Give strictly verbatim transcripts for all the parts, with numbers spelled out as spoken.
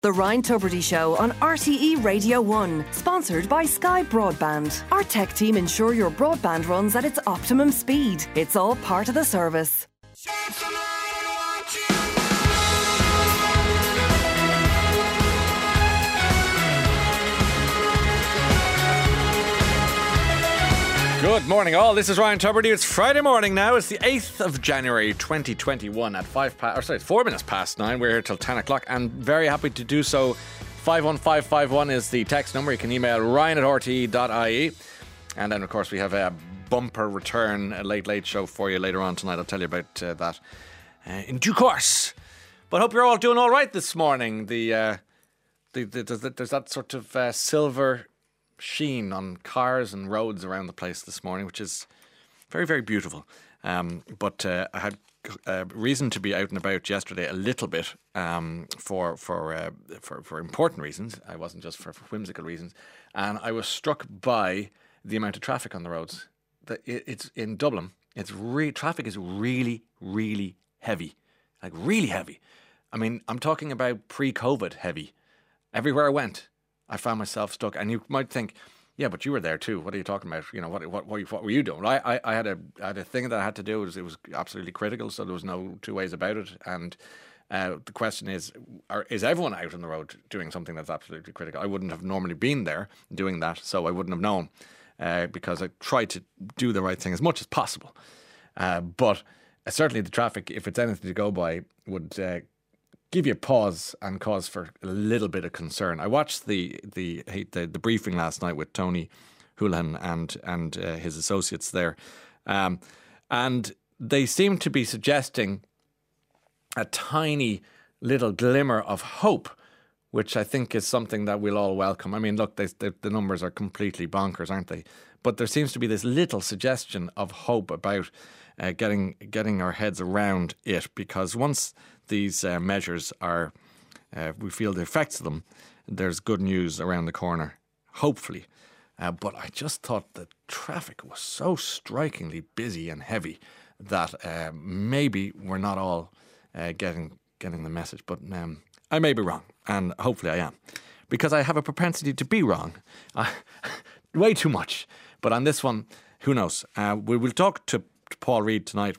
The Ryan Tubridy Show on R T E Radio one, sponsored by Sky Broadband. Our tech team ensure your broadband runs at its optimum speed. It's all part of the service. Good morning, all. This is Ryan Tubridy. It's Friday morning now. It's the eighth of January, twenty twenty-one, at five past, or sorry, four minutes past nine. We're here till ten o'clock, and very happy to do so. Five one five five one is the text number. You can email Ryan at R T E dot I E, and then of course we have a bumper return, a late late show for you later on tonight. I'll tell you about uh, that uh, in due course. But hope you're all doing all right this morning. The uh, the, the, the, the there's that sort of uh, silver sheen on cars and roads around the place this morning, which is very, very beautiful. Um, but uh, I had uh, reason to be out and about yesterday a little bit um, for for, uh, for for important reasons. I wasn't just for, for whimsical reasons. And I was struck by the amount of traffic on the roads. That it, it's in Dublin. It's re- traffic is really, really heavy, like really heavy. I mean, I'm talking about pre-COVID heavy. Everywhere I went, I found myself stuck. And you might think, yeah, but you were there too. What are you talking about? You know, what what what, what were you doing? I, I, I had a I had a thing that I had to do. It was, it was absolutely critical, so there was no two ways about it. And uh, the question is, are, is everyone out on the road doing something that's absolutely critical? I wouldn't have normally been there doing that, so I wouldn't have known uh, because I tried to do the right thing as much as possible. Uh, but uh, certainly the traffic, if it's anything to go by, would uh, give you a pause and cause for a little bit of concern. I watched the the the, the briefing last night with Tony Holohan and and uh, his associates there, um, and they seem to be suggesting a tiny little glimmer of hope, which I think is something that we'll all welcome. I mean, look, they, they, the numbers are completely bonkers, aren't they? But there seems to be this little suggestion of hope about uh, getting getting our heads around it, because once these uh, measures are, uh, we feel the effects of them, there's good news around the corner, hopefully. Uh, but I just thought the traffic was so strikingly busy and heavy that uh, maybe we're not all uh, getting getting the message. But um, I may be wrong, and hopefully I am, because I have a propensity to be wrong. Uh, way too much. But on this one, who knows? Uh, we will talk to, to Paul Reid tonight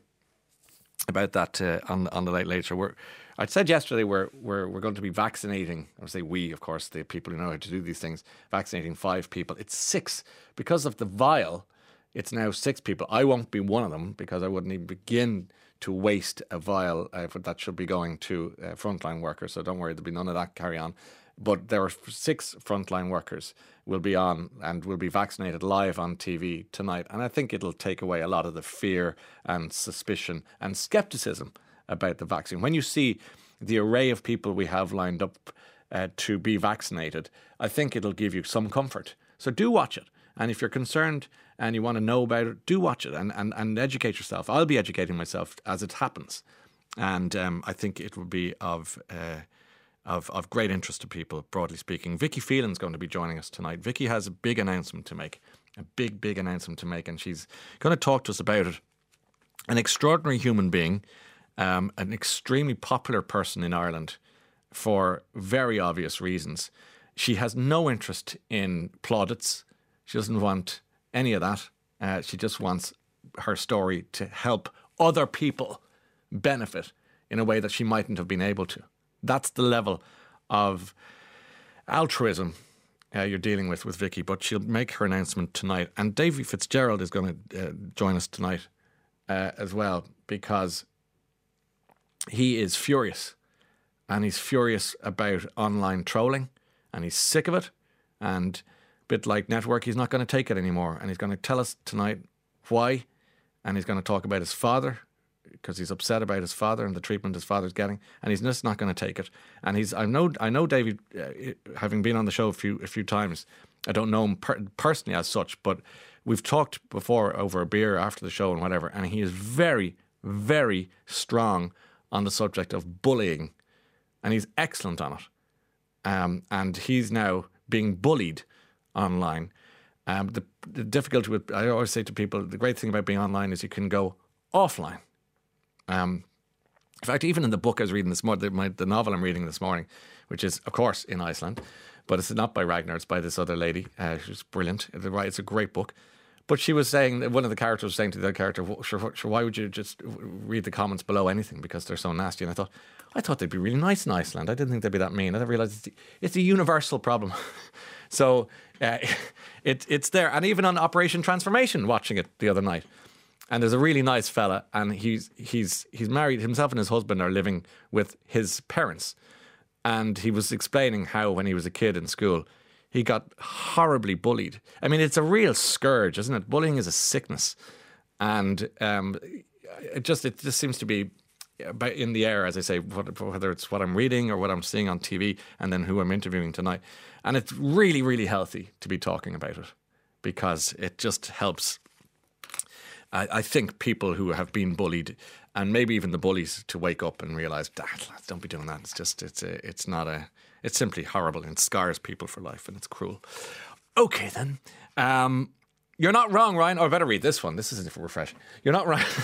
about that uh, on on the Late Late Show. We're, I said yesterday we're we're we're going to be vaccinating. I say we, of course, the people who know how to do these things, vaccinating five people. It's six because of the vial. It's now six people. I won't be one of them because I wouldn't even begin to waste a vial uh, for that should be going to uh, frontline workers. So don't worry, there'll be none of that carry on. But there are six frontline workers will be on and will be vaccinated live on T V tonight. And I think it'll take away a lot of the fear and suspicion and skepticism about the vaccine. When you see the array of people we have lined up uh, to be vaccinated, I think it'll give you some comfort. So do watch it. And if you're concerned and you want to know about it, do watch it and, and, and educate yourself. I'll be educating myself as it happens. And um, I think it will be of... Uh, Of, of great interest to people, broadly speaking. Vicky Phelan's going to be joining us tonight. Vicky has a big announcement to make, a big, big announcement to make, and she's going to talk to us about it. An extraordinary human being, um, an extremely popular person in Ireland for very obvious reasons. She has no interest in plaudits. She doesn't want any of that. Uh, she just wants her story to help other people benefit in a way that she mightn't have been able to. That's the level of altruism uh, you're dealing with with Vicky, but she'll make her announcement tonight. And Davy Fitzgerald is going to uh, join us tonight uh, as well, because he is furious. And he's furious about online trolling, and he's sick of it. And a bit like Network, he's not going to take it anymore. And he's going to tell us tonight why. And he's going to talk about his father, because he's upset about his father and the treatment his father's getting, and he's just not going to take it. And he's, I know, I know David, uh, having been on the show a few, a few times. I don't know him per- personally as such, but we've talked before over a beer after the show and whatever. And he is very, very strong on the subject of bullying, and he's excellent on it. Um, and he's now being bullied online. Um, the, the difficulty with, I always say to people, the great thing about being online is you can go offline. Um, in fact, even in the book I was reading this morning, the, my, the novel I'm reading this morning, which is, of course, in Iceland. But it's not by Ragnar, it's by this other lady. Uh, she's brilliant. It's a great book. But she was saying, one of the characters was saying to the other character, well, sure, sure, why would you just read the comments below anything because they're so nasty? And I thought, I thought they'd be really nice in Iceland. I didn't think they'd be that mean. I didn't realise it's, it's a universal problem. so uh, it, it's there. And even on Operation Transformation, watching it the other night. And there's a really nice fella, and he's he's he's married. Himself and his husband are living with his parents. And he was explaining how when he was a kid in school, he got horribly bullied. I mean, it's a real scourge, isn't it? Bullying is a sickness. And um, it just it just seems to be in the air, as I say, whether it's what I'm reading or what I'm seeing on T V and then who I'm interviewing tonight. And it's really, really healthy to be talking about it because it just helps, I, I think, people who have been bullied and maybe even the bullies to wake up and realise, Dad, lads, don't be doing that. It's just, it's a, it's not a, it's simply horrible and it scars people for life and it's cruel. Okay, then. Um, you're not wrong, Ryan. Oh, I better read this one. This is refreshing. You're not wrong.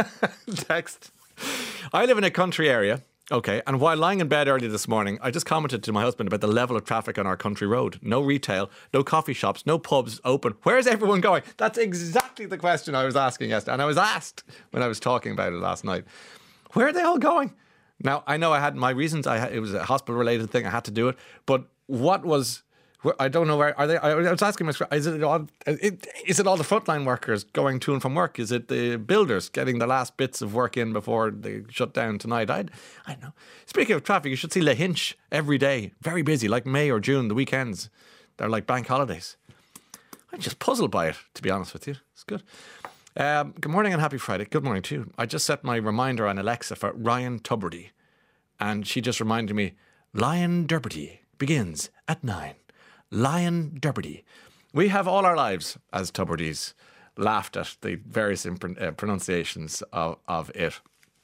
Text. I live in a country area. Okay, and while lying in bed early this morning, I just commented to my husband about the level of traffic on our country road. No retail, no coffee shops, no pubs open. Where's everyone going? That's exactly the question I was asking yesterday. And I was asked when I was talking about it last night. Where are they all going? Now, I know I had my reasons. I had, it was a hospital-related thing. I had to do it. But what was... I don't know where are they. I was asking myself: Is it all? Is it all the frontline workers going to and from work? Is it the builders getting the last bits of work in before they shut down tonight? I I don't know. Speaking of traffic, you should see Lahinch every day, very busy, like May or June. The weekends, they're like bank holidays. I'm just puzzled by it, to be honest with you. It's good. Um, good morning and happy Friday. Good morning too. I just set my reminder on Alexa for Ryan Tubridy, and she just reminded me: Lion Tubridy begins at nine. Lion Tubridy. We have all our lives as Tubridys laughed at the various imp- uh, pronunciations of, of it.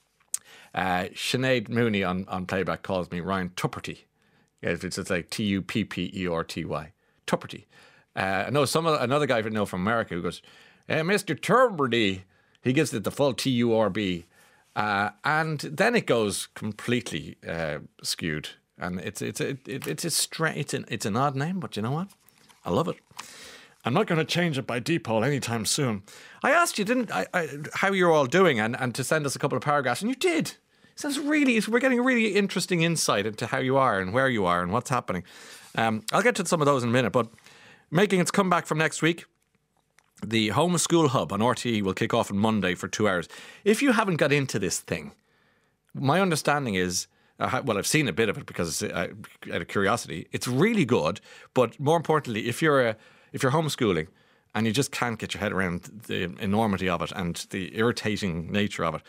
Uh, Sinead Mooney on, on playback calls me Ryan Tupperty. It's just like T U P P E R T Y. Tupperty. Uh, I know some another guy I know from America who goes, hey, Mister Tubridy. He gives it the full T U R B. Uh, and then it goes completely uh, skewed. And it's it's a, it, it's a stra- it's an it's an odd name, but you know what? I love it. I'm not going to change it by default anytime soon. I asked you, didn't I, I, how you're all doing, and, and to send us a couple of paragraphs, and you did. So it's really we're getting a really interesting insight into how you are and where you are and what's happening. Um, I'll get to some of those in a minute, but making its comeback from next week, the Homeschool Hub on R T E will kick off on Monday for two hours. If you haven't got into this thing, my understanding is. Uh, well, I've seen a bit of it because it's, uh, out of curiosity. It's really good, but more importantly, if you're a, if you're homeschooling and you just can't get your head around the enormity of it and the irritating nature of it,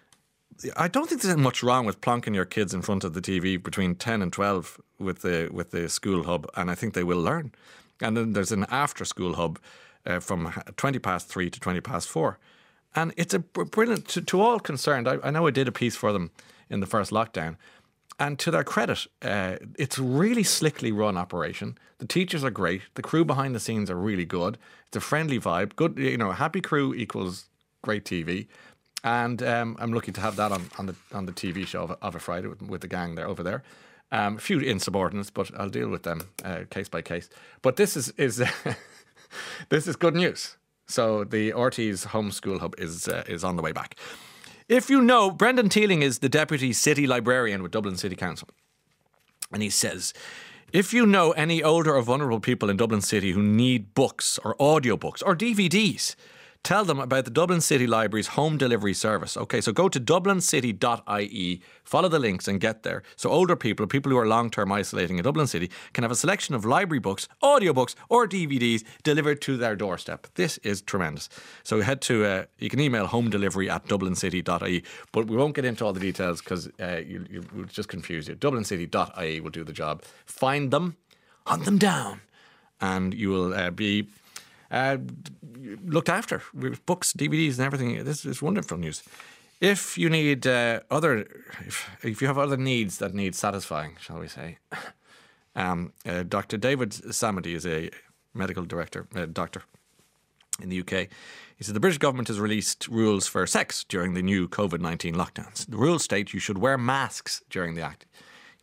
I don't think there's much wrong with plonking your kids in front of the T V between ten and twelve with the with the school hub, and I think they will learn. And then there's an after school hub uh, from twenty past three to twenty past four, and it's a brilliant to, to all concerned. I, I know I did a piece for them in the first lockdown. And to their credit, uh, it's a really slickly run operation. The teachers are great. The crew behind the scenes are really good. It's a friendly vibe. Good, you know, happy crew equals great T V. And um, I'm lucky to have that on, on the on the T V show of, of a Friday with, with the gang there over there. Um, a few insubordinates, but I'll deal with them uh, case by case. But this is is this is good news. So the R T E's Homeschool Hub is uh, is on the way back. If you know, Brendan Teeling is the Deputy City Librarian with Dublin City Council. And he says, if you know any older or vulnerable people in Dublin City who need books or audiobooks or D V Ds, tell them about the Dublin City Library's home delivery service. Okay, so go to dublin city dot I E, follow the links and get there. So older people, people who are long-term isolating in Dublin City, can have a selection of library books, audiobooks or D V Ds delivered to their doorstep. This is tremendous. So head to, uh, you can email home delivery at dublin city dot I E, but we won't get into all the details because uh, you, you, we'll just confuse you. dublin city dot I E will do the job. Find them, hunt them down, and you will uh, be... Uh, looked after with books, D V Ds and everything. This is wonderful news. If you need uh, other, if, if you have other needs that need satisfying, shall we say, um, uh, Doctor David Samady is a medical director, uh, doctor in the U K. He said the British government has released rules for sex during the new COVID nineteen lockdowns. The rules state you should wear masks during the act.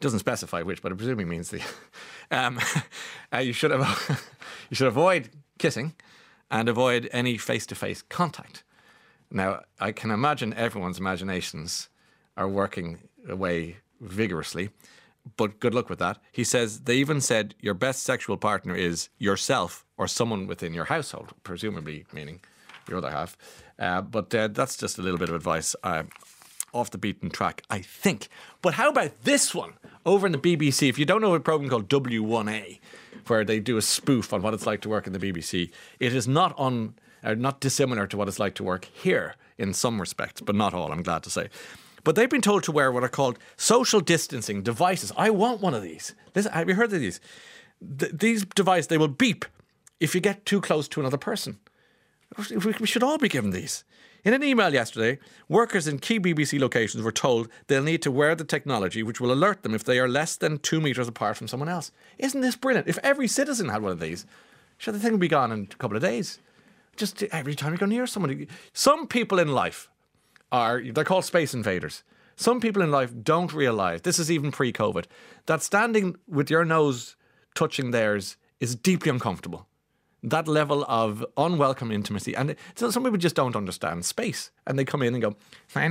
doesn't specify which, but I presume he means the. Um, uh, you should have, you should avoid kissing, and avoid any face-to-face contact. Now, I can imagine everyone's imaginations are working away vigorously, but good luck with that. He says they even said your best sexual partner is yourself or someone within your household, presumably meaning your other half. Uh, but uh, that's just a little bit of advice. Uh, off the beaten track, I think. But how about this one over in the B B C? If you don't know a program called W one A, where they do a spoof on what it's like to work in the B B C, it is not on, uh, not dissimilar to what it's like to work here in some respects, but not all, I'm glad to say. But they've been told to wear what are called social distancing devices. I want one of these. Listen, have you heard of these? Th- these devices, they will beep if you get too close to another person. We should all be given these. In an email yesterday, workers in key B B C locations were told they'll need to wear the technology which will alert them if they are less than two metres apart from someone else. Isn't this brilliant? If every citizen had one of these, sure, the thing would be gone in a couple of days. Just every time you go near somebody. Some people in life are, they're called space invaders. Some people in life don't realise, this is even pre-COVID, that standing with your nose touching theirs is deeply uncomfortable. That level of unwelcome intimacy. And so some people just don't understand space. And they come in and go, I,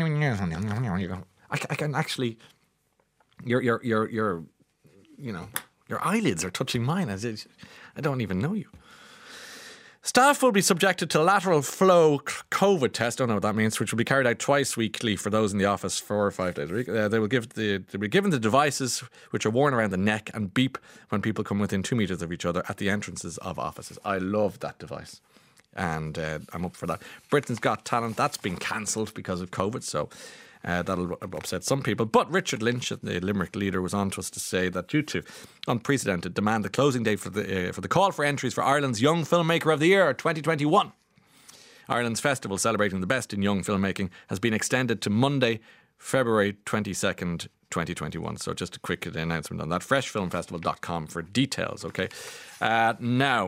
I can actually, your, your, your, your, you know, your eyelids are touching mine. As it, I don't even know you. Staff will be subjected to lateral flow COVID test, don't know what that means, which will be carried out twice weekly for those in the office four or five days a week. Uh, they will give the they'll be given the devices which are worn around the neck and beep when people come within two metres of each other at the entrances of offices. I love that device, and uh, I'm up for that. Britain's Got Talent, that's been cancelled because of COVID, so Uh, that'll upset some people. But Richard Lynch, the Limerick leader, was on to us to say that due to unprecedented demand, the closing date for the uh, for the call for entries for Ireland's Young Filmmaker of the Year twenty twenty-one, Ireland's festival celebrating the best in young filmmaking, has been extended to Monday, February twenty-second, twenty twenty-one. So just a quick announcement on that. fresh film festival dot com for details, okay? Uh, now...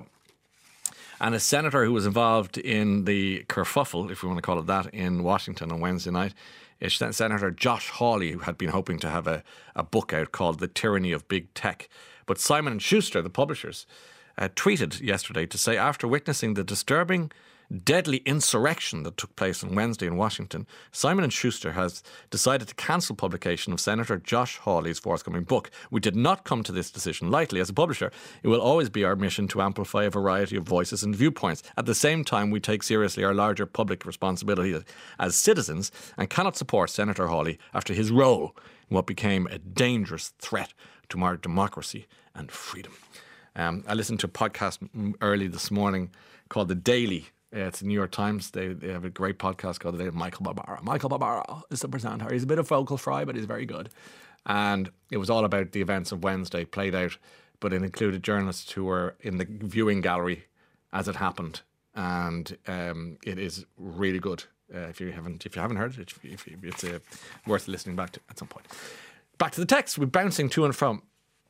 And a senator who was involved in the kerfuffle, if we want to call it that, in Washington on Wednesday night, is Senator Josh Hawley, who had been hoping to have a, a book out called The Tyranny of Big Tech. But Simon and Schuster, the publishers, uh, tweeted yesterday to say, after witnessing the disturbing, deadly insurrection that took place on Wednesday in Washington, Simon and Schuster has decided to cancel publication of Senator Josh Hawley's forthcoming book. We did not come to this decision lightly. As a publisher, it will always be our mission to amplify a variety of voices and viewpoints. At the same time, we take seriously our larger public responsibility as citizens and cannot support Senator Hawley after his role in what became a dangerous threat to our democracy and freedom. Um, I listened to a podcast early this morning called The Daily. Yeah, it's the New York Times. They, they have a great podcast called The Day of Michael Barbaro. Michael Barbaro is the presenter. He's a bit of vocal fry, but he's very good. And it was all about the events of Wednesday played out, but it included journalists who were in the viewing gallery as it happened. And um, it is really good. Uh, if you haven't, if you haven't heard it, if, if, it's uh, worth listening back to at some point. Back to the text. We're bouncing to and from.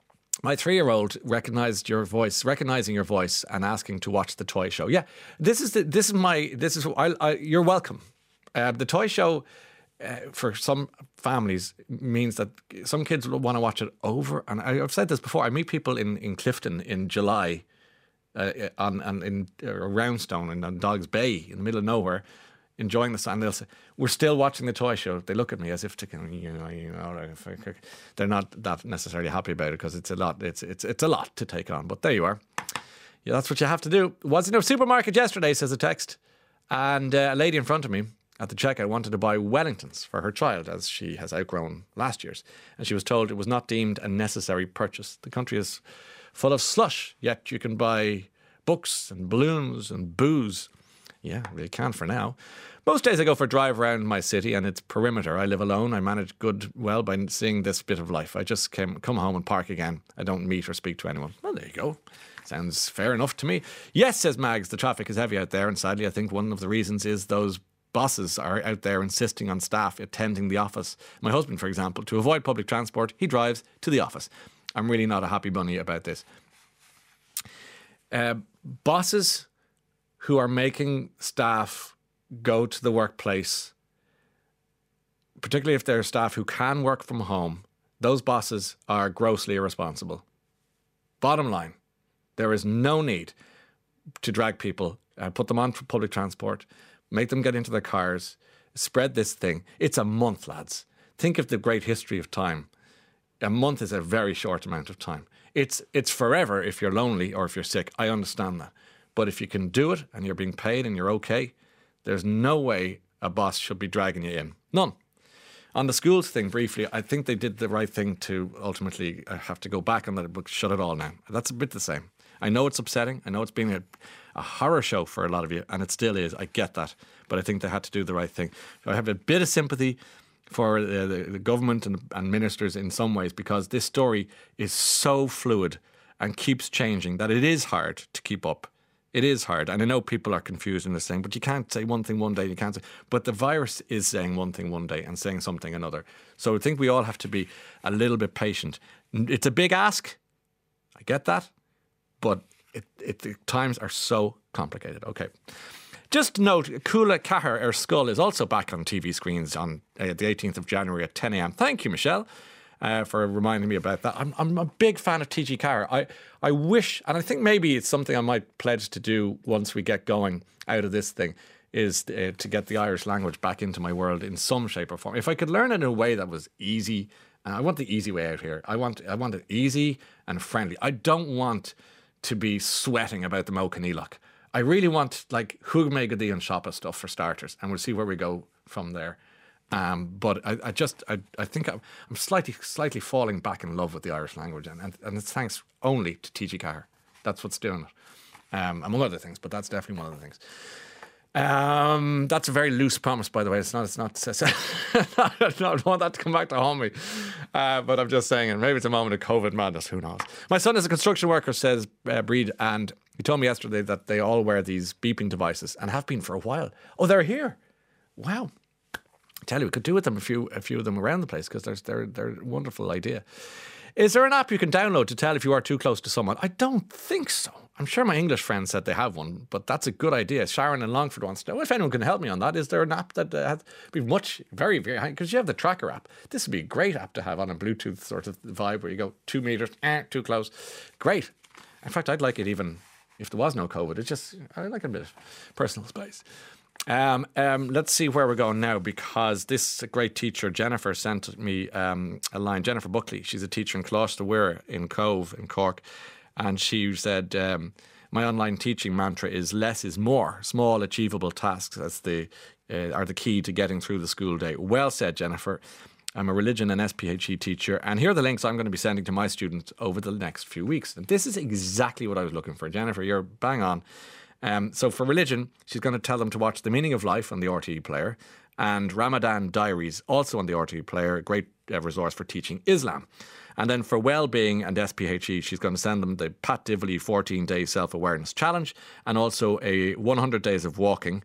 My three-year-old recognised your voice, recognising your voice, and asking to watch the toy show. Yeah, this is the, this is my this is I, I, you're welcome. Uh, the toy show uh, for some families means that some kids will want to watch it over. And I, I've said this before. I meet people in, in Clifton in July, uh, on and in uh, Roundstone and on Dogs Bay in the middle of nowhere, enjoying the sun. They'll say, "We're still watching the toy show." They look at me as if to, you know, you know, they're not that necessarily happy about it because it's a lot. It's it's it's a lot to take on. But there you are. Yeah, that's what you have to do. Was in a supermarket yesterday, says a text, and uh, a lady in front of me at the checkout wanted to buy Wellingtons for her child as she has outgrown last year's, and she was told it was not deemed a necessary purchase. The country is full of slush, yet you can buy books and balloons and booze. Yeah, we can for now. Most days I go for a drive around my city and its perimeter. I live alone. I manage good well by seeing this bit of life. I just came, come home and park again. I don't meet or speak to anyone. Well, there you go. Sounds fair enough to me. Yes, says Mags, the traffic is heavy out there, and sadly I think one of the reasons is those bosses are out there insisting on staff attending the office. My husband, for example, to avoid public transport, he drives to the office. I'm really not a happy bunny about this. Uh, bosses who are making staff go to the workplace, particularly if they're staff who can work from home, those bosses are grossly irresponsible. Bottom line, there is no need to drag people, uh, put them on public transport, make them get into their cars, spread this thing. It's a month, lads. Think of the great history of time. A month is a very short amount of time. It's it's forever if you're lonely or if you're sick. I understand that. But if you can do it and you're being paid and you're okay, there's no way a boss should be dragging you in. None. On the schools thing, briefly, I think they did the right thing to ultimately have to go back and let it book, shut it all down. That's a bit the same. I know it's upsetting. I know it's been a, a horror show for a lot of you, and it still is. I get that. But I think they had to do the right thing. So I have a bit of sympathy for the, the, the government and, and ministers in some ways, because this story is so fluid and keeps changing that it is hard to keep up. It is hard. And I know people are confused in this thing, but you can't say one thing one day, you can't say. But the virus is saying one thing one day and saying something another. So I think we all have to be a little bit patient. It's a big ask. I get that. But it, it, the times are so complicated. Okay. Just note, Cúla Cahir Ar Scoil is also back on T V screens on uh, the eighteenth of January at ten a.m. Thank you, Michelle. Uh, for reminding me about that. I'm, I'm a big fan of T G Cahir. I, I wish, and I think maybe it's something I might pledge to do once we get going out of this thing, is uh, to get the Irish language back into my world in some shape or form. If I could learn it in a way that was easy, and I want the easy way out here. I want I want it easy and friendly. I don't want to be sweating about the Mo Canílach. I really want like Hug Me Gadi and Shoppa stuff for starters, and we'll see where we go from there. Um, but I, I just, I, I think I'm, I'm slightly, slightly falling back in love with the Irish language, and, and, and it's thanks only to T G Cahir. That's what's doing it, um, among other things. But that's definitely one of the things. Um, that's a very loose promise, by the way. It's not. It's not. I don't want that to come back to haunt me. Uh, but I'm just saying, and maybe it's a moment of COVID madness. Who knows? My son is a construction worker, says uh, Breed, and he told me yesterday that they all wear these beeping devices and have been for a while. Oh, they're here! Wow. I tell you, we could do with them a few, a few of them around the place, because they're they're they're a wonderful idea. Is there an app you can download to tell if you are too close to someone? I don't think so. I'm sure my English friend said they have one, but that's a good idea. Sharon in Longford wants to know if anyone can help me on that. Is there an app that uh, has been much, very, very high? Because you have the tracker app. This would be a great app to have on a Bluetooth sort of vibe where you go two meters, eh, too close. Great. In fact, I'd like it even if there was no COVID. It's just, I like a bit of personal space. Um, um, let's see where we're going now, because this great teacher, Jennifer, sent me um, a line. Jennifer Buckley, she's a teacher in Closter Weir in Cove in Cork, and she said, um, my online teaching mantra is less is more. Small, achievable tasks as the, uh, are the key to getting through the school day. Well said, Jennifer. I'm a religion and S P H E teacher, and here are the links I'm going to be sending to my students over the next few weeks. And this is exactly what I was looking for. Jennifer, you're bang on. Um, so for religion, she's going to tell them to watch The Meaning of Life on the R T E player, and Ramadan Diaries, also on the R T E player, a great uh, resource for teaching Islam. And then for well-being and S P H E, she's going to send them the Pat Dively fourteen-day self-awareness challenge, and also a one hundred days of walking,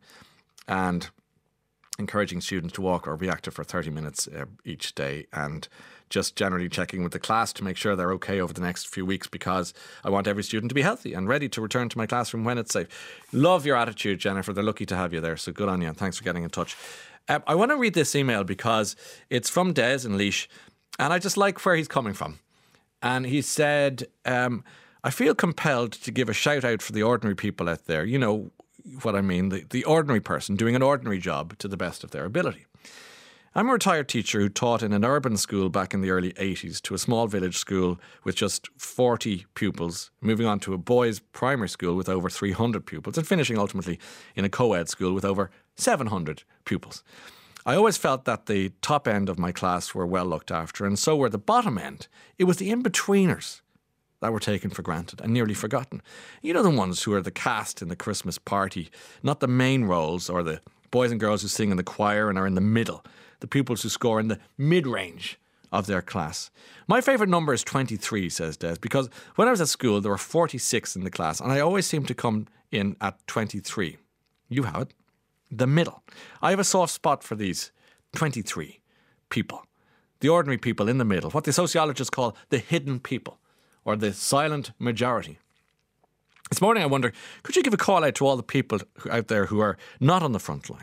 and encouraging students to walk or be active for thirty minutes uh, each day, and just generally checking with the class to make sure they're okay over the next few weeks, because I want every student to be healthy and ready to return to my classroom when it's safe. Love your attitude, Jennifer. They're lucky to have you there, so good on you, and thanks for getting in touch. Uh, I want to read this email because it's from Des in Laois, and I just like where he's coming from. And he said, um, I feel compelled to give a shout out for the ordinary people out there. You know what I mean, the, the ordinary person doing an ordinary job to the best of their ability. I'm a retired teacher who taught in an urban school back in the early eighties to a small village school with just forty pupils, moving on to a boys' primary school with over three hundred pupils, and finishing ultimately in a co-ed school with over seven hundred pupils. I always felt that the top end of my class were well looked after, and so were the bottom end. It was the in-betweeners that were taken for granted and nearly forgotten. You know, the ones who are the cast in the Christmas party, not the main roles, or the boys and girls who sing in the choir and are in the middle, the pupils who score in the mid-range of their class. My favourite number is twenty-three, says Des, because when I was at school, there were forty-six in the class, and I always seemed to come in at twenty-three. You have it. The middle. I have a soft spot for these twenty-three people. The ordinary people in the middle, what the sociologists call the hidden people, or the silent majority. This morning I wonder, could you give a call out to all the people out there who are not on the front line,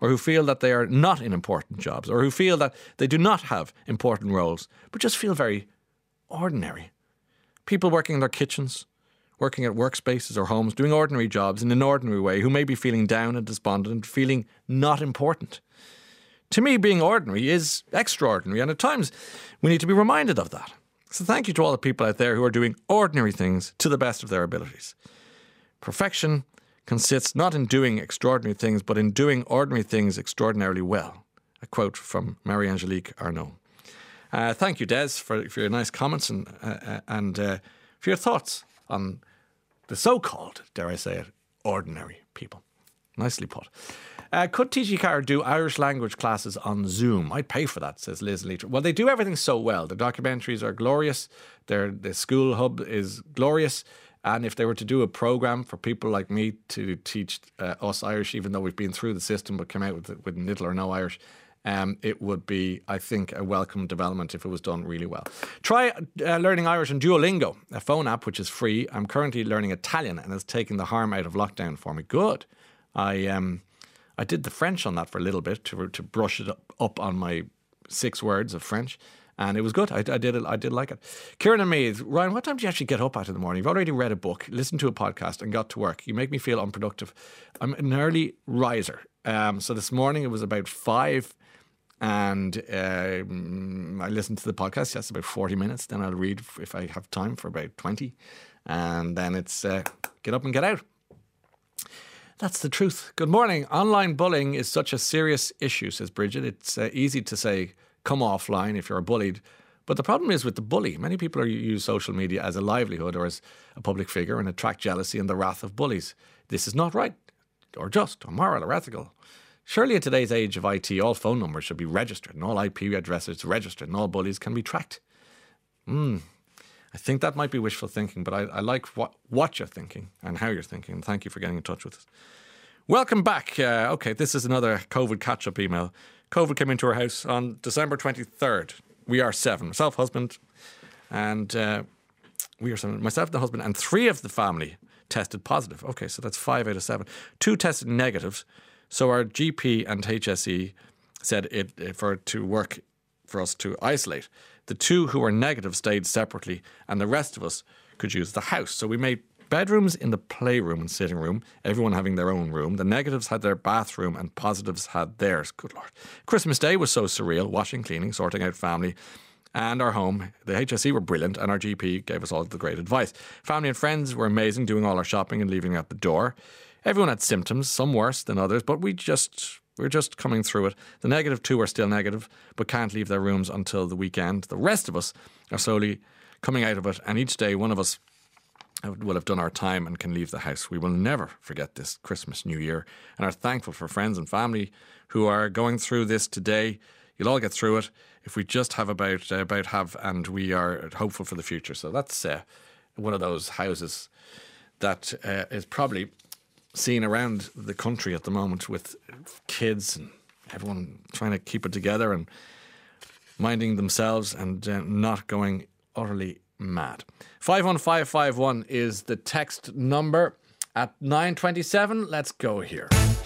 or who feel that they are not in important jobs, or who feel that they do not have important roles, but just feel very ordinary. People working in their kitchens, working at workspaces or homes, doing ordinary jobs in an ordinary way, who may be feeling down and despondent, feeling not important. To me, being ordinary is extraordinary, and at times we need to be reminded of that. So thank you to all the people out there who are doing ordinary things to the best of their abilities. Perfection consists not in doing extraordinary things, but in doing ordinary things extraordinarily well. A quote from Marie-Angelique Arnaud. Uh, thank you, Des, for, for your nice comments and, uh, and uh, for your thoughts on the so-called, dare I say it, ordinary people. Nicely put. Uh, could T G Carr do Irish language classes on Zoom? I'd pay for that, says Liz Leiter. Well, they do everything so well. The documentaries are glorious. Their the school hub is glorious. And if they were to do a programme for people like me to teach uh, us Irish, even though we've been through the system but came out with, with little or no Irish, um, it would be, I think, a welcome development if it was done really well. Try uh, learning Irish on Duolingo, a phone app which is free. I'm currently learning Italian and it's taking the harm out of lockdown for me. Good. I um I did the French on that for a little bit to to brush it up, up on my six words of French. And it was good. I, I did it. I did like it. Kieran and me, Ryan, what time do you actually get up at in the morning? You've already read a book, listened to a podcast and got to work. You make me feel unproductive. I'm an early riser. Um, so this morning it was about five and uh, I listened to the podcast. Yes, about forty minutes. Then I'll read if I have time for about twenty. And then it's uh, get up and get out. That's the truth. Good morning. Online bullying is such a serious issue, says Bridget. It's uh, easy to say, come offline if you're bullied. But the problem is with the bully. Many people are, use social media as a livelihood or as a public figure and attract jealousy and the wrath of bullies. This is not right or just or moral or ethical. Surely in today's age of I T, all phone numbers should be registered and all I P addresses registered and all bullies can be tracked. Hmm. I think that might be wishful thinking, but I, I like what, what you're thinking and how you're thinking. And thank you for getting in touch with us. Welcome back. Uh, okay, this is another COVID catch-up email. COVID came into our house on December twenty-third. We are seven. Myself, husband, and uh, we are seven. Myself, the husband, and three of the family tested positive. Okay, so that's five out of seven. Two tested negative. So our G P and H S E said it for it to work for us to isolate. The two who were negative stayed separately, and the rest of us could use the house. So we made bedrooms in the playroom and sitting room, everyone having their own room. The negatives had their bathroom and positives had theirs. Good Lord. Christmas Day was so surreal, washing, cleaning, sorting out family and our home. The H S E were brilliant and our G P gave us all the great advice. Family and friends were amazing, doing all our shopping and leaving at the door. Everyone had symptoms, some worse than others, but we just... We're just coming through it. The negative two are still negative, but can't leave their rooms until the weekend. The rest of us are slowly coming out of it, and each day one of us will have done our time and can leave the house. We will never forget this Christmas, New Year, and are thankful for friends and family who are going through this today. You'll all get through it if we just have about, uh, about have, and we are hopeful for the future. So that's uh, one of those houses that uh, is probably seen around the country at the moment with kids and everyone trying to keep it together and minding themselves and uh, not going utterly mad. five one five five one is the text number at nine twenty-seven. Let's go here.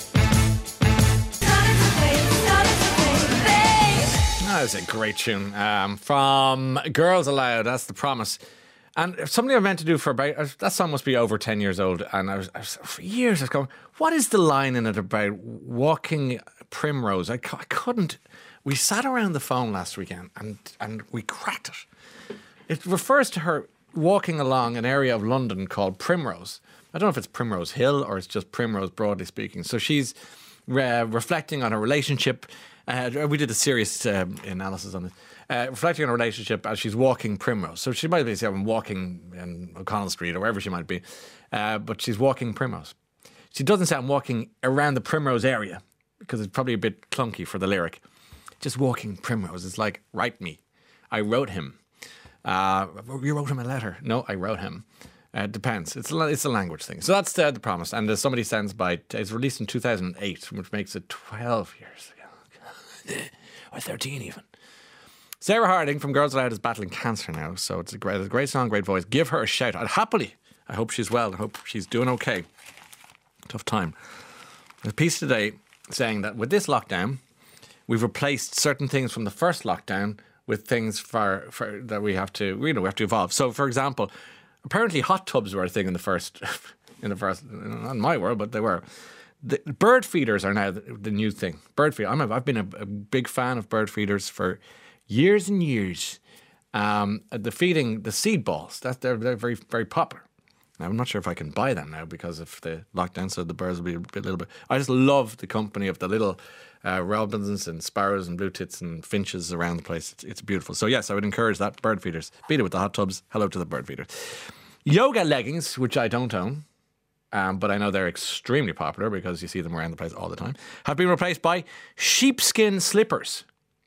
That is a great tune um, from Girls Aloud. That's The Promise. And something I meant to do for about, that song must be over ten years old. And I was, I was for years, I was going, what is the line in it about walking primrose? I, I couldn't. We sat around the phone last weekend and, and we cracked it. It refers to her walking along an area of London called Primrose. I don't know if it's Primrose Hill or it's just Primrose, broadly speaking. So she's uh, reflecting on her relationship. Uh, we did a serious uh, analysis on this. Uh, reflecting on her relationship as she's walking Primrose. So she might be say, I'm walking in O'Connell Street or wherever she might be, uh, but she's walking Primrose. She doesn't say I'm walking around the Primrose area because it's probably a bit clunky for the lyric. Just walking Primrose. It's like, write me. I wrote him. Uh, you wrote him a letter. No, I wrote him. Uh, it depends. It's a, it's a language thing. So that's uh, The Promise. And uh, Somebody Stands By. It's released in two thousand eight, which makes it twelve years ago. Or thirteen even. Sarah Harding from Girls Aloud is battling cancer now, so it's a great, it's a great song, great voice. Give her a shout. I'd happily. I hope she's well. I hope she's doing okay. Tough time. There's a piece today saying that with this lockdown, we've replaced certain things from the first lockdown with things for, for that we have to, you know, we have to evolve. So, for example, apparently hot tubs were a thing in the first, in the first, not in my world, but they were. The bird feeders are now the, the new thing. Bird feeder. I'm a, I've been a, a big fan of bird feeders for years and years. Um, the feeding, the seed balls, that they're they're very very popular. Now, I'm not sure if I can buy them now because of the lockdown, so the birds will be a, bit, a little bit. I just love the company of the little uh, robins and sparrows and blue tits and finches around the place. It's, it's beautiful. So yes, I would encourage that. Bird feeders. Beat it with the hot tubs. Hello to the bird feeders. Yoga leggings, which I don't own. Um, but I know they're extremely popular because you see them around the place all the time, have been replaced by sheepskin slippers.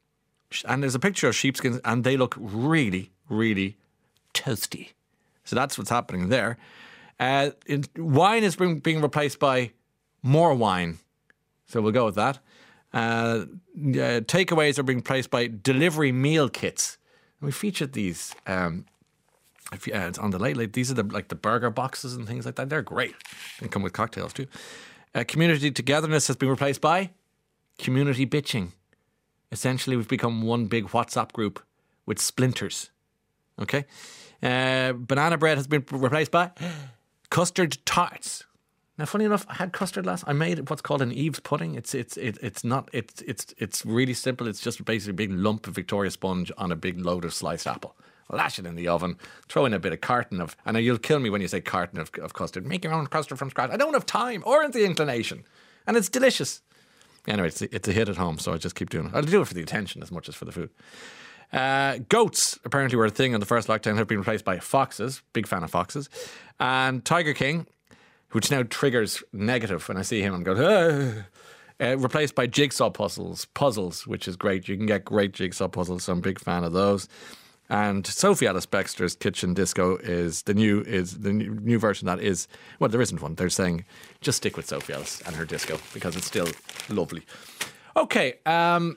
And there's a picture of sheepskins and they look really, really toasty. So that's what's happening there. Uh, it, wine is being, being replaced by more wine. So we'll go with that. Uh, uh, takeaways are being replaced by delivery meal kits. And we featured these... Um, If, yeah, it's on the late late. These are the like the burger boxes and things like that. They're great. They come with cocktails too. Uh, community togetherness has been replaced by community bitching. Essentially, we've become one big WhatsApp group with splinters. Okay, uh, banana bread has been replaced by custard tarts. Now, funny enough, I had custard last. I made what's called an Eve's pudding. It's it's it, it's not it's it's it's really simple. It's just basically a big lump of Victoria sponge on a big load of sliced apple. Lash it in the oven, throw in a bit of carton of, and you'll kill me when you say carton of, of custard. Make your own custard from scratch. I don't have time or the inclination. And it's delicious. Anyway, it's, it's a hit at home, so I just keep doing it. I'll do it for the attention as much as for the food. Uh, goats, apparently, were a thing in the first lockdown, have been replaced by foxes. Big fan of foxes. And Tiger King, which now triggers negative when I see him. I'm going, ah. Uh, replaced by jigsaw puzzles, puzzles, which is great. You can get great jigsaw puzzles, so I'm a big fan of those. And Sophie Alice Bextor's Kitchen Disco is the new is the new, new version that is, well, there isn't one. They're saying just stick with Sophie Alice and her disco because it's still lovely. Okay, um,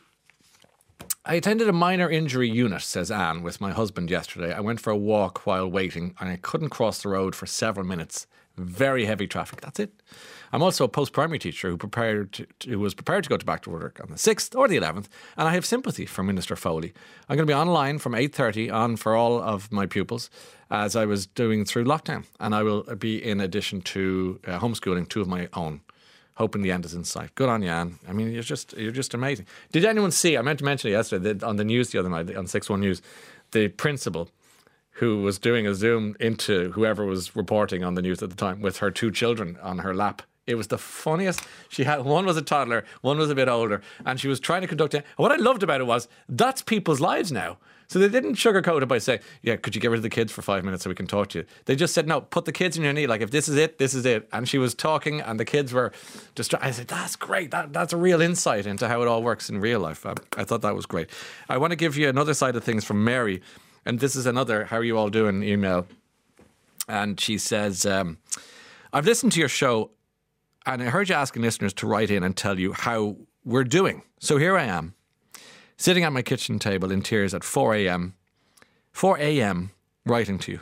I attended a minor injury unit, says Anne, with my husband yesterday. I went for a walk while waiting and I couldn't cross the road for several minutes. Very heavy traffic. That's it. I'm also a post-primary teacher who prepared to, who was prepared to go to back to work on the sixth or the eleventh, and I have sympathy for Minister Foley. I'm going to be online from eight thirty on for all of my pupils as I was doing through lockdown, and I will be in addition to uh, homeschooling two of my own. Hoping the end is in sight. Good on you, Anne. I mean, you're just you're just amazing. Did anyone see? I meant to mention it yesterday that on the news the other night on six one News, the principal who was doing a Zoom into whoever was reporting on the news at the time with her two children on her lap. It was the funniest. She had one was a toddler, one was a bit older, and she was trying to conduct it. And what I loved about it was that's people's lives now. So they didn't sugarcoat it by saying, yeah, could you get rid of the kids for five minutes so we can talk to you? They just said, no, put the kids in your knee. Like, if this is it, this is it. And she was talking and the kids were distracted. I said, that's great. That, that's a real insight into how it all works in real life. I, I thought that was great. I want to give you another side of things from Mary. And this is another, how are you all doing, email. And she says, um, I've listened to your show and I heard you asking listeners to write in and tell you how we're doing. So here I am, sitting at my kitchen table in tears at four a.m. four a.m. writing to you.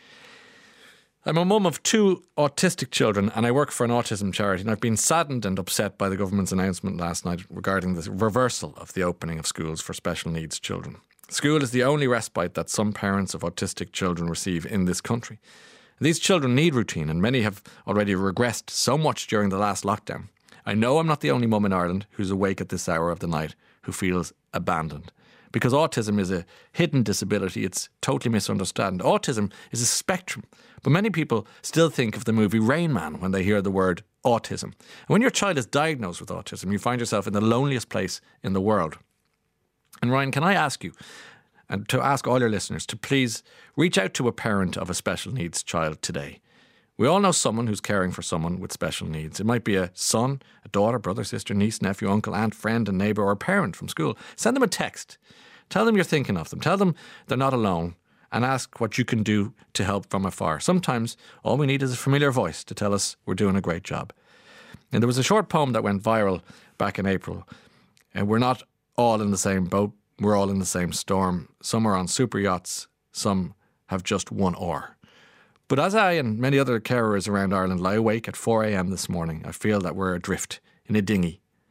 I'm a mum of two autistic children and I work for an autism charity, and I've been saddened and upset by the government's announcement last night regarding the reversal of the opening of schools for special needs children. School is the only respite that some parents of autistic children receive in this country. These children need routine, and many have already regressed so much during the last lockdown. I know I'm not the only mum in Ireland who's awake at this hour of the night who feels abandoned. Because autism is a hidden disability, it's totally misunderstood. Autism is a spectrum, but many people still think of the movie Rain Man when they hear the word autism. And when your child is diagnosed with autism, you find yourself in the loneliest place in the world. And Ryan, can I ask you, and to ask all your listeners, to please reach out to a parent of a special needs child today. We all know someone who's caring for someone with special needs. It might be a son, a daughter, brother, sister, niece, nephew, uncle, aunt, friend, and neighbour, or a parent from school. Send them a text. Tell them you're thinking of them. Tell them they're not alone, and ask what you can do to help from afar. Sometimes all we need is a familiar voice to tell us we're doing a great job. And there was a short poem that went viral back in April. And we're not all in the same boat. We're all in the same storm. Some are on super yachts. Some have just one oar. But as I and many other carers around Ireland lie awake at four a.m. this morning, I feel that we're adrift in a dinghy,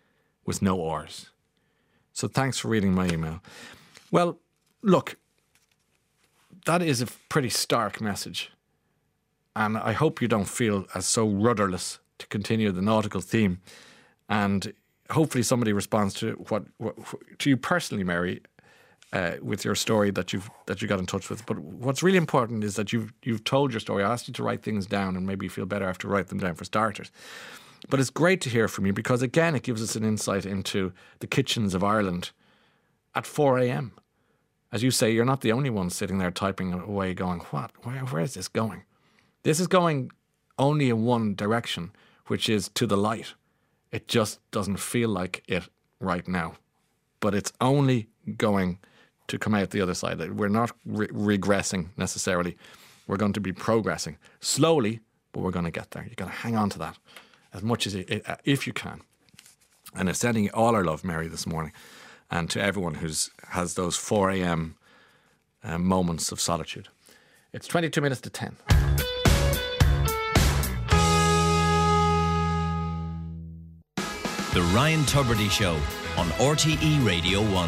with no oars. So thanks for reading my email. Well, look, that is a pretty stark message. And I hope you don't feel as so rudderless to continue the nautical theme. And hopefully somebody responds to what, what to you personally, Mary, uh, with your story that you've that you got in touch with. But what's really important is that you've you've told your story. I asked you to write things down, and maybe you feel better after write them down for starters. But it's great to hear from you because, again, it gives us an insight into the kitchens of Ireland at four a.m. As you say, you're not the only one sitting there typing away going, what? Where, where is this going? This is going only in one direction, which is to the light. It just doesn't feel like it right now. But it's only going to come out the other side. We're not re- regressing necessarily. We're going to be progressing slowly, but we're going to get there. You've got to hang on to that as much as it, if you can. And I'm sending you all our love, Mary, this morning, and to everyone who's has those four a.m. Uh, moments of solitude. It's twenty-two minutes to ten. The Ryan Tubridy Show on R T E Radio one.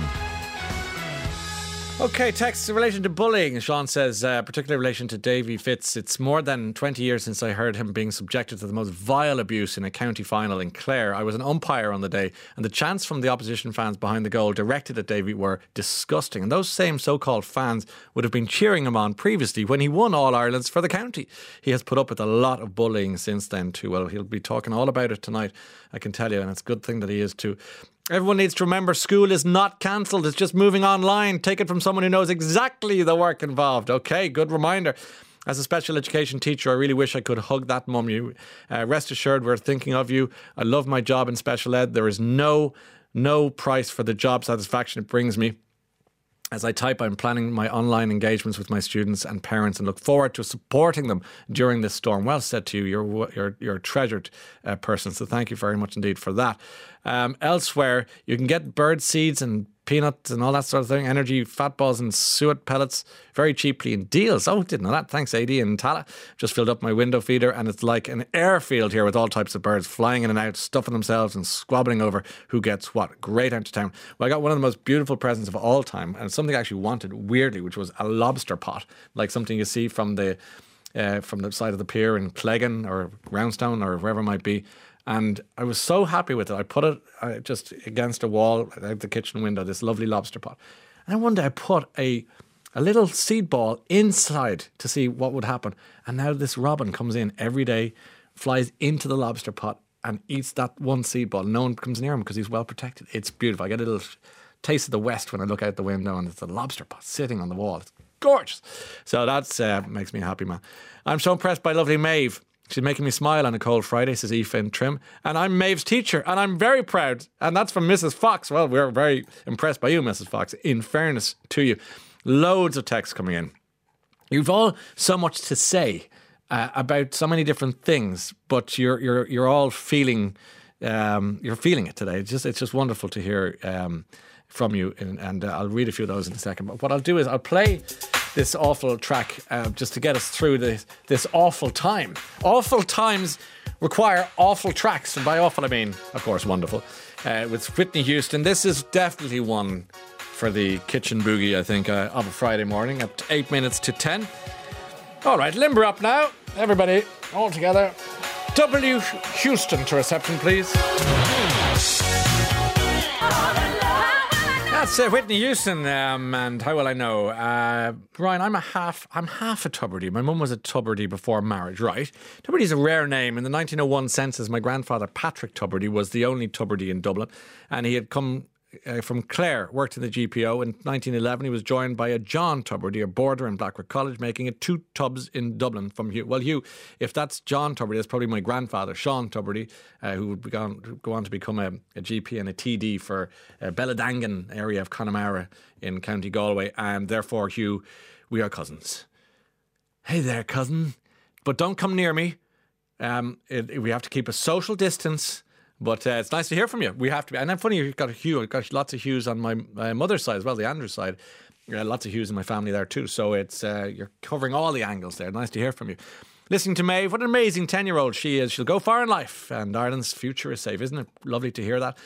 Okay, text in relation to bullying. Sean says, uh, particularly in relation to Davy Fitz, it's more than twenty years since I heard him being subjected to the most vile abuse in a county final in Clare. I was an umpire on the day, and the chants from the opposition fans behind the goal directed at Davy were disgusting. And those same so-called fans would have been cheering him on previously when he won All-Irelands for the county. He has put up with a lot of bullying since then too. Well, he'll be talking all about it tonight, I can tell you, and it's a good thing that he is too. Everyone needs to remember school is not cancelled. It's just moving online. Take it from someone who knows exactly the work involved. Okay, good reminder. As a special education teacher, I really wish I could hug that mum. You uh, rest assured we're thinking of you. I love my job in special ed. There is no, no price for the job satisfaction it brings me. As I type, I'm planning my online engagements with my students and parents and look forward to supporting them during this storm. Well said to you. You're, you're, you're a treasured uh, person, so thank you very much indeed for that. Um, elsewhere, you can get bird seeds and peanuts and all that sort of thing, energy, fat balls and suet pellets very cheaply in deals. Oh, didn't know that. Thanks, A D in Tala. Just filled up my window feeder and it's like an airfield here with all types of birds flying in and out, stuffing themselves and squabbling over who gets what. Great entertainment. Well, I got one of the most beautiful presents of all time, and something I actually wanted weirdly, which was a lobster pot, like something you see from the uh, from the side of the pier in Cleggan or Roundstone or wherever it might be. And I was so happy with it. I put it uh, just against a wall out the kitchen window, this lovely lobster pot. And then one day I put a a little seed ball inside to see what would happen. And now this robin comes in every day, flies into the lobster pot and eats that one seed ball. No one comes near him because he's well protected. It's beautiful. I get a little taste of the West when I look out the window and it's a lobster pot sitting on the wall. It's gorgeous. So that uh, makes me a happy man. I'm so impressed by lovely Maeve. She's making me smile on a cold Friday, says Aoife in Trim. And I'm Maeve's teacher, and I'm very proud. And that's from Missus Fox. Well, we're very impressed by you, Missus Fox, in fairness to you. Loads of texts coming in. You've all so much to say uh, about so many different things, but you're you're you're all feeling um, you're feeling it today. It's just it's just wonderful to hear um, from you, and, and uh, I'll read a few of those in a second. But what I'll do is I'll play this awful track uh, just to get us through this, this awful time. Awful times require awful tracks. And by awful, I mean, of course, wonderful. Uh, with Whitney Houston. This is definitely one for the kitchen boogie, I think, uh, of a Friday morning at eight minutes to ten. All right, limber up now. Everybody, all together. W. Houston to reception, please. That's uh, Whitney Houston, um, and how will I know? Uh, Ryan, I'm a half. I'm half a Tubridy. My mum was a Tubridy before marriage, right? Tubridy's a rare name. In the nineteen oh one census, my grandfather Patrick Tubridy was the only Tubridy in Dublin, and he had come uh, from Clare, worked in the G P O. In nineteen eleven, he was joined by a John Tubridy, a boarder in Blackrock College, making it two tubs in Dublin from Hugh. Well, Hugh, if that's John Tubridy, that's probably my grandfather, Sean Tubridy, uh, who would go on, go on to become a, a G P and a T D for uh, Belladangan area of Connemara in County Galway, and therefore, Hugh, we are cousins. Hey there, cousin. But don't come near me. Um, it, it, we have to keep a social distance. But uh, it's nice to hear from you. We have to be. And then funny, you've got a Hugh. I've got lots of Hughes on my uh, mother's side as well, the Andrews side. Uh, lots of Hughes in my family there too. So it's uh, you're covering all the angles there. Nice to hear from you. Listening to Maeve, what an amazing ten-year-old she is. She'll go far in life and Ireland's future is safe. Isn't it lovely to hear that?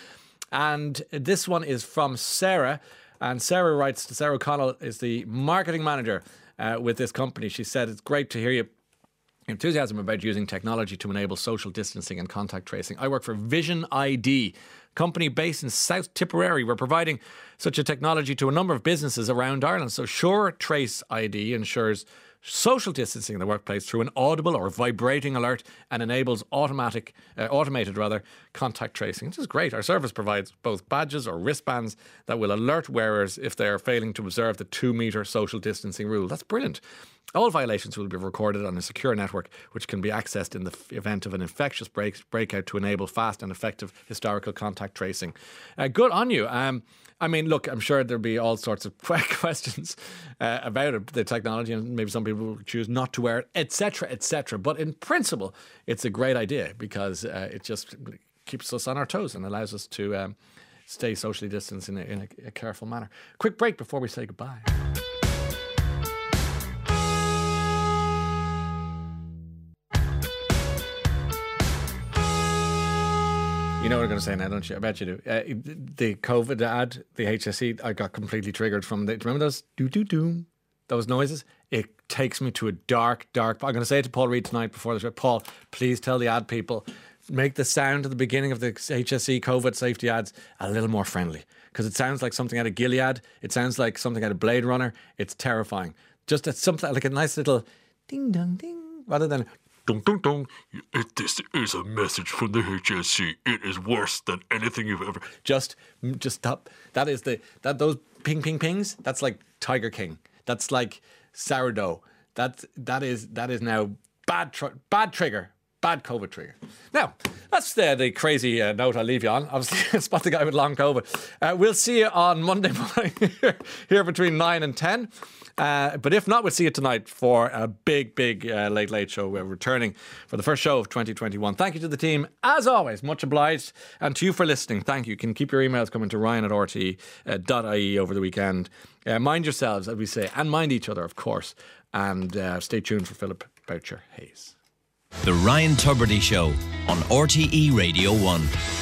And this one is from Sarah. And Sarah writes, Sarah O'Connell is the marketing manager uh, with this company. She said, it's great to hear you. Enthusiasm about using technology to enable social distancing and contact tracing. I work for Vision I D, company based in South Tipperary. We're providing such a technology to a number of businesses around Ireland. So Sure Trace I D ensures social distancing in the workplace through an audible or vibrating alert and enables automatic, uh, automated rather, contact tracing. This is great. Our service provides both badges or wristbands that will alert wearers if they are failing to observe the two metre social distancing rule. That's brilliant. All violations will be recorded on a secure network which can be accessed in the event of an infectious break, breakout to enable fast and effective historical contact tracing. Uh, good on you. Um, I mean, look, I'm sure there'll be all sorts of questions uh, about it, the technology, and maybe some people will choose not to wear it, et cetera, et cetera. But in principle, it's a great idea because uh, it just keeps us on our toes and allows us to um, stay socially distanced in, a, in a, a careful manner. Quick break before we say goodbye. You know what I'm going to say now, don't you? I bet you do. Uh, the COVID ad, the H S E, I got completely triggered from the... Remember those doo-doo-doo? Those noises? It takes me to a dark, dark... I'm going to say it to Paul Reid tonight before the show. Paul, please tell the ad people, make the sound at the beginning of the H S E COVID safety ads a little more friendly. Because it sounds like something out of Gilead. It sounds like something out of Blade Runner. It's terrifying. Just it's something like a nice little ding-dong-ding, rather than... Dun, dun, dun. It, this is a message from the H S E. It is worse than anything you've ever... Just, just stop. That is the... that Those ping, ping, pings, that's like Tiger King. That's like sourdough. That, that is that is now bad tr- bad trigger. Bad COVID trigger. Now, that's the, the crazy uh, note I'll leave you on. Obviously, spot the guy with long COVID. Uh, we'll see you on Monday morning here, here between nine and ten. Uh, but if not, we'll see you tonight for a big, big uh, Late Late Show. We're returning for the first show of twenty twenty-one. Thank you to the team, as always. Much obliged. And to you for listening. Thank you. You can keep your emails coming to ryan at r t dot i e over the weekend. Uh, mind yourselves, as we say, and mind each other, of course. And uh, stay tuned for Philip Boucher Hayes. The Ryan Tubridy Show on R T E Radio one.